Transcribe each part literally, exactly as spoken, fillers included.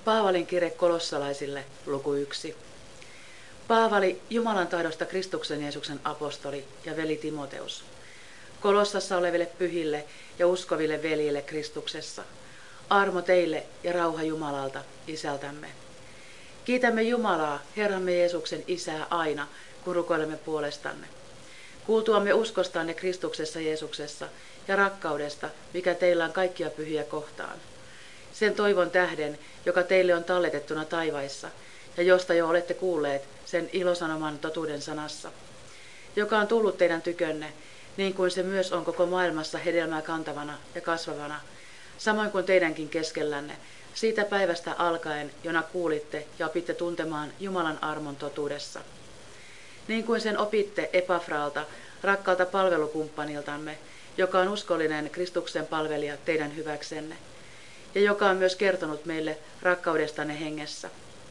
Paavalin kirje kolossalaisille, luku yksi. Paavali, Jumalan tahdosta Kristuksen Jeesuksen apostoli ja veli Timoteus. Kolossassa oleville pyhille ja uskoville veljille Kristuksessa. Armo teille ja rauha Jumalalta, Isältämme. Kiitämme Jumalaa, Herramme Jeesuksen Isää aina, kun rukoilemme puolestanne. Kuultuamme uskostanne Kristuksessa Jeesuksessa ja rakkaudesta, mikä teillä on kaikkia pyhiä kohtaan. Sen toivon tähden, joka teille on talletettuna taivaissa, ja josta jo olette kuulleet sen ilosanoman totuuden sanassa, joka on tullut teidän tykönne, niin kuin se myös on koko maailmassa hedelmää kantavana ja kasvavana, samoin kuin teidänkin keskellänne, siitä päivästä alkaen, jona kuulitte ja opitte tuntemaan Jumalan armon totuudessa. Niin kuin sen opitte Epafralta, rakkaalta palvelukumppaniltamme, joka on uskollinen Kristuksen palvelija teidän hyväksenne, ja joka on myös kertonut meille rakkaudestanne hengessä.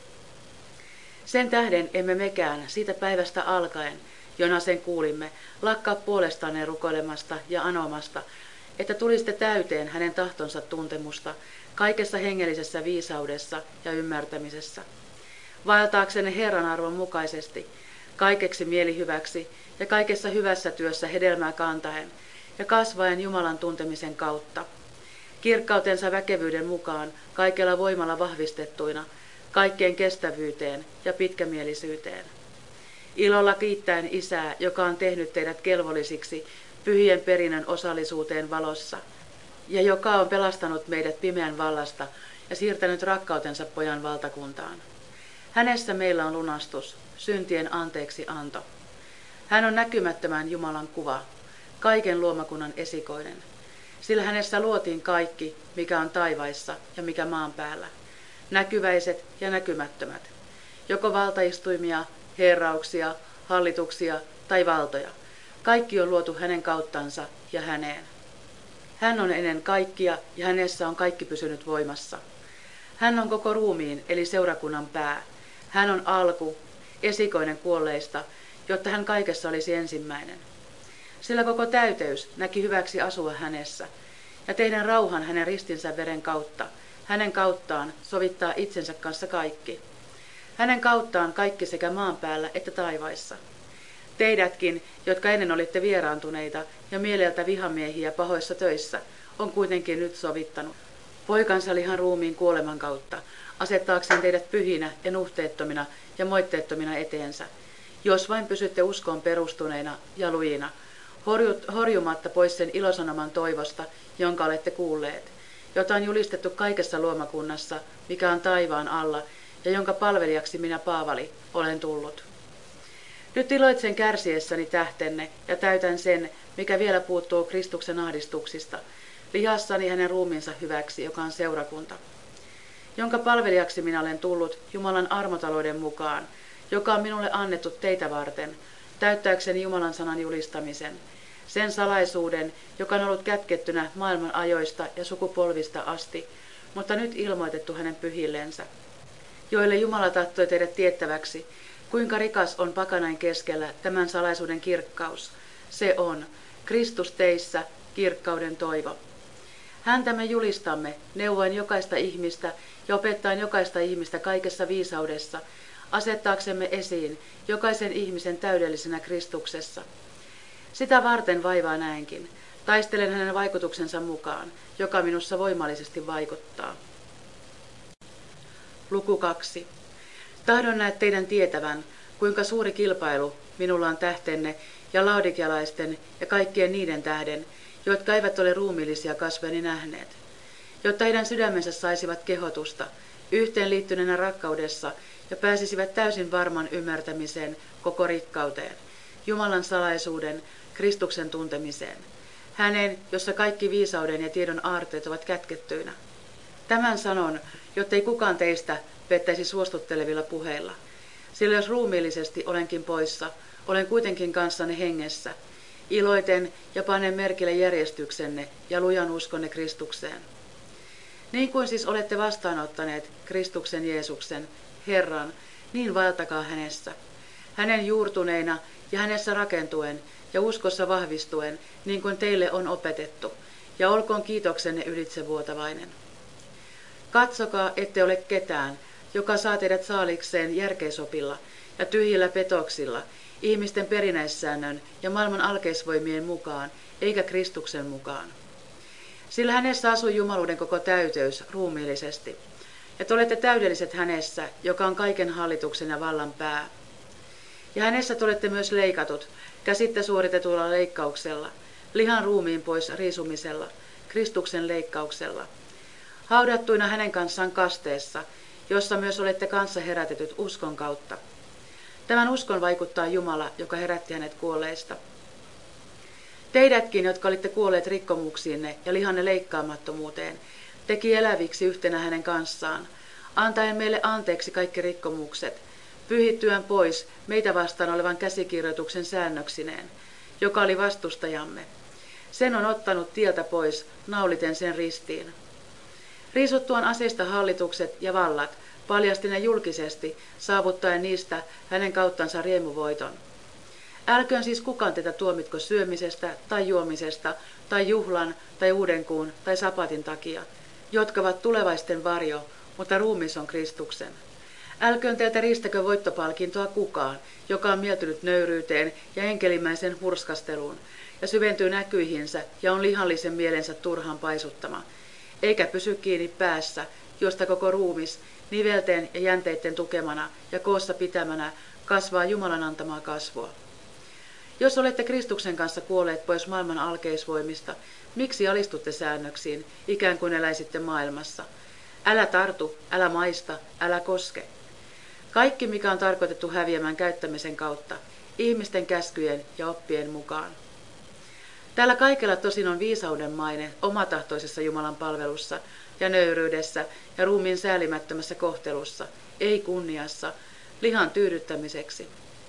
Sen tähden emme mekään siitä päivästä alkaen, jona sen kuulimme, lakkaa puolestanne rukoilemasta ja anomasta, että tulisitte täyteen hänen tahtonsa tuntemusta kaikessa hengellisessä viisaudessa ja ymmärtämisessä, vaeltaaksenne Herran arvon mukaisesti, kaikeksi mielihyväksi ja kaikessa hyvässä työssä hedelmää kantaen ja kasvaen Jumalan tuntemisen kautta, kirkkautensa väkevyyden mukaan kaikella voimalla vahvistettuina, kaikkeen kestävyyteen ja pitkämielisyyteen. Ilolla kiittäen Isää, joka on tehnyt teidät kelvollisiksi pyhien perinnön osallisuuteen valossa, ja joka on pelastanut meidät pimeän vallasta ja siirtänyt rakkautensa pojan valtakuntaan. Hänessä meillä on lunastus, syntien anteeksi anto. Hän on näkymättömän Jumalan kuva, kaiken luomakunnan esikoinen, sillä hänessä luotiin kaikki, mikä on taivaissa ja mikä maan päällä, näkyväiset ja näkymättömät, joko valtaistuimia, herrauksia, hallituksia tai valtoja. Kaikki on luotu hänen kauttansa ja häneen. Hän on ennen kaikkia ja hänessä on kaikki pysynyt voimassa. Hän on koko ruumiin eli seurakunnan pää. Hän on alku, esikoinen kuolleista, jotta hän kaikessa olisi ensimmäinen. Sillä koko täyteys näki hyväksi asua hänessä ja tehdä rauhan hänen ristinsä veren kautta, hänen kauttaan sovittaa itsensä kanssa kaikki. Hänen kauttaan kaikki sekä maan päällä että taivaissa. Teidätkin, jotka ennen olitte vieraantuneita ja mieleltä vihamiehiä pahoissa töissä, on kuitenkin nyt sovittanut poikansa lihan ruumiin kuoleman kautta, asettaakseen teidät pyhinä ja nuhteettomina ja moitteettomina eteensä, jos vain pysytte uskoon perustuneina ja lujina, horjumatta pois sen ilosanoman toivosta, jonka olette kuulleet, jota on julistettu kaikessa luomakunnassa, mikä on taivaan alla, ja jonka palvelijaksi minä Paavali olen tullut. Nyt iloitsen kärsiessäni tähtenne ja täytän sen, mikä vielä puuttuu Kristuksen ahdistuksista, lihassani hänen ruumiinsa hyväksi, joka on seurakunta, jonka palvelijaksi minä olen tullut Jumalan armotalouden mukaan, joka on minulle annettu teitä varten, täyttääkseni Jumalan sanan julistamisen, sen salaisuuden, joka on ollut kätkettynä maailman ajoista ja sukupolvista asti, mutta nyt ilmoitettu hänen pyhillensä, joille Jumala tahtoi tehdä tiettäväksi, kuinka rikas on pakanain keskellä tämän salaisuuden kirkkaus. Se on Kristus teissä, kirkkauden toivo. Häntä me julistamme, neuvoen jokaista ihmistä ja opettaen jokaista ihmistä kaikessa viisaudessa, asettaaksemme esiin jokaisen ihmisen täydellisenä Kristuksessa. Sitä varten vaivaa näenkin. Taistelen hänen vaikutuksensa mukaan, joka minussa voimallisesti vaikuttaa. Luku kaksi. Tahdon näet teidän tietävän, kuinka suuri kilpailu minulla on tähtenne ja laodikialaisten ja kaikkien niiden tähden, jotka eivät ole ruumiillisia kasvojani nähneet, jotta heidän sydämensä saisivat kehotusta yhteenliittyneenä rakkaudessa ja pääsisivät täysin varman ymmärtämiseen koko rikkauteen, Jumalan salaisuuden, Kristuksen tuntemiseen, hänen, jossa kaikki viisauden ja tiedon aarteet ovat kätkettyinä. Tämän sanon, jottei kukaan teistä pettäisi suostuttelevilla puheilla, sillä jos ruumiillisesti olenkin poissa, olen kuitenkin kanssanne hengessä, iloiten ja panen merkille järjestyksenne ja lujan uskonne Kristukseen. Niin kuin siis olette vastaanottaneet Kristuksen Jeesuksen, Herran, niin vaeltakaa hänessä, hänen juurtuneina ja hänessä rakentuen ja uskossa vahvistuen, niin kuin teille on opetettu, ja olkoon kiitoksenne ylitsevuotavainen. Katsokaa, ette ole ketään, joka saa teidät saalikseen järkeisopilla ja tyhjillä petoksilla, ihmisten perinnäissäännön ja maailman alkeisvoimien mukaan, eikä Kristuksen mukaan. Sillä hänessä asuu jumaluuden koko täyteys ruumiillisesti, ja te olette täydelliset hänessä, joka on kaiken hallituksen ja vallan pää. Ja hänessä te olette myös leikatut, käsittä suoritetulla leikkauksella, lihan ruumiin pois riisumisella, Kristuksen leikkauksella, haudattuina hänen kanssaan kasteessa, jossa myös olette kanssa herätetyt uskon kautta. Tämän uskon vaikuttaa Jumala, joka herätti hänet kuolleista. Teidätkin, jotka olitte kuolleet rikkomuksiinne ja lihanne leikkaamattomuuteen, teki eläviksi yhtenä hänen kanssaan, antaen meille anteeksi kaikki rikkomukset, pyhittyään pois meitä vastaan olevan käsikirjoituksen säännöksineen, joka oli vastustajamme. Sen on ottanut tieltä pois, nauliten sen ristiin. Riisuttuaan aseista hallitukset ja vallat, paljasti ne julkisesti, saavuttaen niistä hänen kauttansa riemuvoiton. Älköön siis kukaan teitä tuomitko syömisestä tai juomisesta tai juhlan tai uudenkuun tai sapatin takia, jotka ovat tulevaisten varjo, mutta ruumis on Kristuksen. Älköön teiltä riistäkö voittopalkintoa kukaan, joka on mieltynyt nöyryyteen ja enkelimäisen hurskasteluun, ja syventyy näkyihinsä ja on lihallisen mielensä turhaan paisuttama, eikä pysy kiinni päässä, josta koko ruumis, nivelten ja jänteiden tukemana ja koossa pitämänä, kasvaa Jumalan antamaa kasvua. Jos olette Kristuksen kanssa kuolleet pois maailman alkeisvoimista, miksi alistutte säännöksiin, ikään kuin eläisitte maailmassa? Älä tartu, älä maista, älä koske. Kaikki, mikä on tarkoitettu häviämään käyttämisen kautta, ihmisten käskyjen ja oppien mukaan. Tällä kaikella tosin on viisauden maine omatahtoisessa Jumalan palvelussa ja nöyryydessä ja ruumiin säälimättömässä kohtelussa, ei kunniassa, lihan tyydyttämiseksi.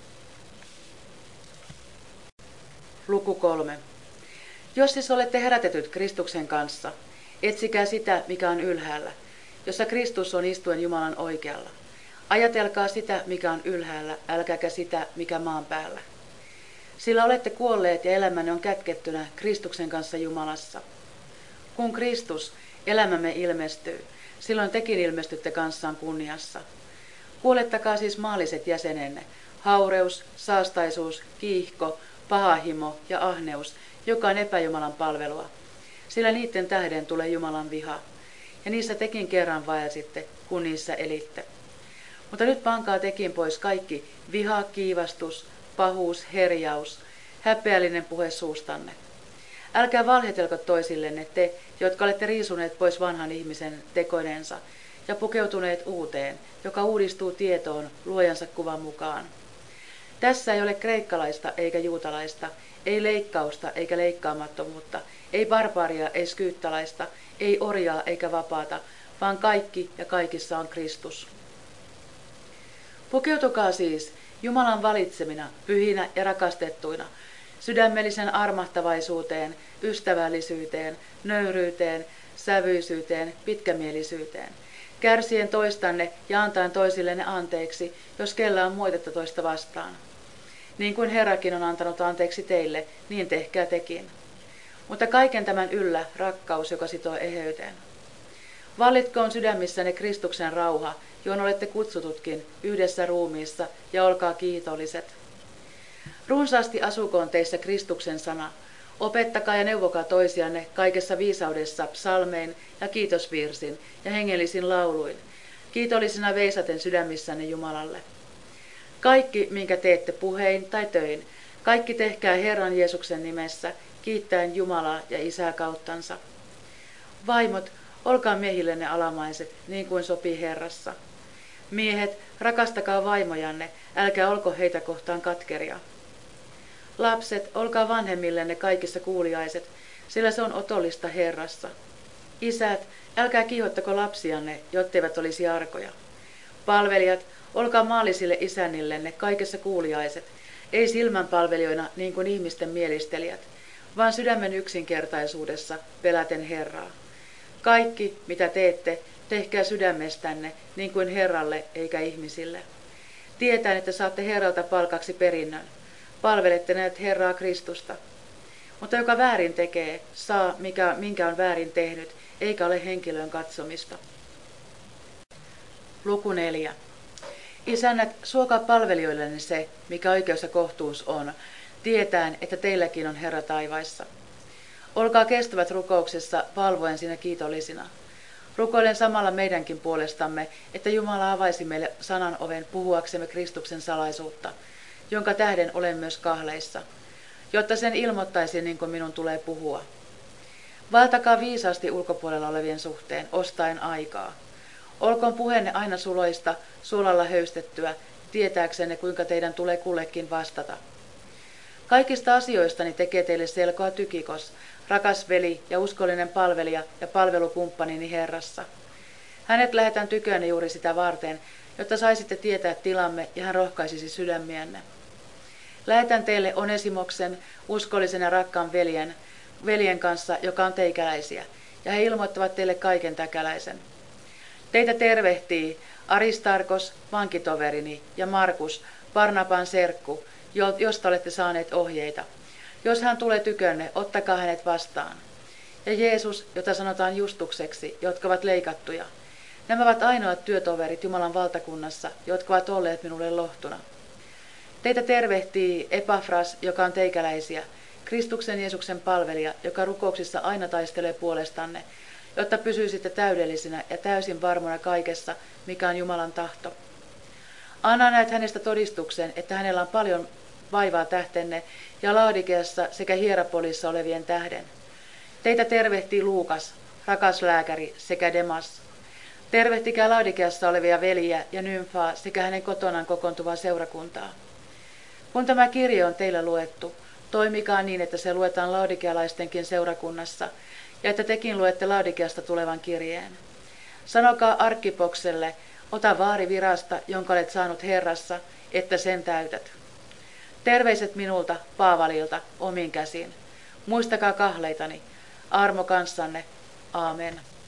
Luku kolme. Jos siis olette herätetyt Kristuksen kanssa, etsikää sitä, mikä on ylhäällä, jossa Kristus on istuen Jumalan oikealla. Ajatelkaa sitä, mikä on ylhäällä, älkääkä sitä, mikä maan päällä. Sillä olette kuolleet ja elämänne on kätkettynä Kristuksen kanssa Jumalassa. Kun Kristus, elämämme ilmestyy, silloin tekin ilmestytte kanssaan kunniassa. Kuolettakaa siis maalliset jäsenenne, haureus, saastaisuus, kiihko, pahahimo ja ahneus, joka on epäjumalan palvelua. Sillä niiden tähden tulee Jumalan viha, ja niissä tekin kerran vaelsitte, kun niissä elitte. Mutta nyt pankaa tekin pois kaikki viha, kiivastus, pahuus, herjaus, häpeällinen puhe suustanne. Älkää valhetelko toisillenne te, jotka olette riisuneet pois vanhan ihmisen tekoinensa ja pukeutuneet uuteen, joka uudistuu tietoon luojansa kuvan mukaan. Tässä ei ole kreikkalaista eikä juutalaista, ei leikkausta eikä leikkaamattomuutta, ei barbaaria, ei skyyttalaista, ei orjaa eikä vapaata, vaan kaikki ja kaikissa on Kristus. Pukeutukaa siis Jumalan valitsemina, pyhinä ja rakastettuina, sydämellisen armahtavaisuuteen, ystävällisyyteen, nöyryyteen, sävyisyyteen, pitkämielisyyteen, kärsien toistanne ja antaen toisillenne anteeksi, jos kellä on moitetta toista vastaan. Niin kuin Herrakin on antanut anteeksi teille, niin tehkää tekin. Mutta kaiken tämän yllä rakkaus, joka sitoo eheyteen. Vallitkoon sydämissänne Kristuksen rauha, johon olette kutsututkin yhdessä ruumiissa, ja olkaa kiitolliset. Runsaasti asukoon teissä Kristuksen sana. Opettakaa ja neuvokaa toisianne kaikessa viisaudessa psalmein ja kiitosvirsin ja hengellisin lauluin, kiitollisina veisaten sydämissänne Jumalalle. Kaikki, minkä teette puhein tai töin, kaikki tehkää Herran Jeesuksen nimessä, kiittäen Jumalaa ja Isää kauttansa. Vaimot, olkaa miehillenne alamaiset, niin kuin sopii Herrassa. Miehet, rakastakaa vaimojanne, älkää olko heitä kohtaan katkeria. Lapset, olkaa vanhemmillenne kaikissa kuuliaiset, sillä se on otollista Herrassa. Isät, älkää kiihottako lapsianne, jotteivät olisi arkoja. Palvelijat, olkaa maallisille isännillenne kaikessa kuuliaiset, ei silmänpalvelijoina niin kuin ihmisten mielistelijät, vaan sydämen yksinkertaisuudessa peläten Herraa. Kaikki, mitä teette, tehkää sydämestänne niin kuin Herralle eikä ihmisille. Tietäen, että saatte Herralta palkaksi perinnön. Palvelette näet Herraa Kristusta. Mutta joka väärin tekee, saa mikä, minkä on väärin tehnyt, eikä ole henkilön katsomista. Luku neljä. Isännät, suokaa palvelijoillenne se, mikä oikeus ja kohtuus on, tietäen, että teilläkin on Herra taivaissa. Olkaa kestävät rukouksessa, valvoen siinä kiitollisina. Rukoilen samalla meidänkin puolestamme, että Jumala avaisi meille sanan oven puhuaksemme Kristuksen salaisuutta, jonka tähden olen myös kahleissa, jotta sen ilmoittaisi niin kuin minun tulee puhua. Valtakaa viisaasti ulkopuolella olevien suhteen, ostaen aikaa. Olkoon puheenne aina suloista, sulalla höystettyä, tietääksenne kuinka teidän tulee kullekin vastata. Kaikista asioistani tekee teille selkoa Tykikos, rakas veli ja uskollinen palvelija ja palvelukumppanini Herrassa. Hänet lähetän tyköönne juuri sitä varten, jotta saisitte tietää tilamme ja hän rohkaisisi sydämiänne. Lähetän teille Onesimoksen, uskollisen ja rakkaan veljen, veljen kanssa, joka on teikäläisiä, ja he ilmoittavat teille kaiken täkäläisen. Teitä tervehtii Aristarkos, vankitoverini, ja Markus, Barnaban serkku, josta olette saaneet ohjeita. Jos hän tulee tykönne, ottakaa hänet vastaan. Ja Jeesus, jota sanotaan Justukseksi, jotka ovat leikattuja. Nämä ovat ainoat työtoverit Jumalan valtakunnassa, jotka ovat olleet minulle lohtuna. Teitä tervehtii Epafras, joka on teikäläisiä, Kristuksen Jeesuksen palvelija, joka rukouksissa aina taistelee puolestanne, jotta pysyisitte täydellisinä ja täysin varmoina kaikessa, mikä on Jumalan tahto. Anna näet hänestä todistuksen, että hänellä on paljon vaivaa tähtenne ja Laodikeassa sekä Hierapolissa olevien tähden. Teitä tervehtii Luukas, rakas lääkäri, sekä Demas. Tervehtikää Laodikeassa olevia veljiä ja Nymfaa sekä hänen kotonaan kokoontuvaa seurakuntaa. Kun tämä kirje on teille luettu, toimikaa niin, että se luetaan laodikealaistenkin seurakunnassa, ja että tekin luette Laodikeasta tulevan kirjeen. Sanokaa Arkkipokselle, ota vaari virasta, jonka olet saanut Herrassa, että sen täytät. Terveiset minulta, Paavalilta, omin käsin. Muistakaa kahleitani. Armo kanssanne. Aamen.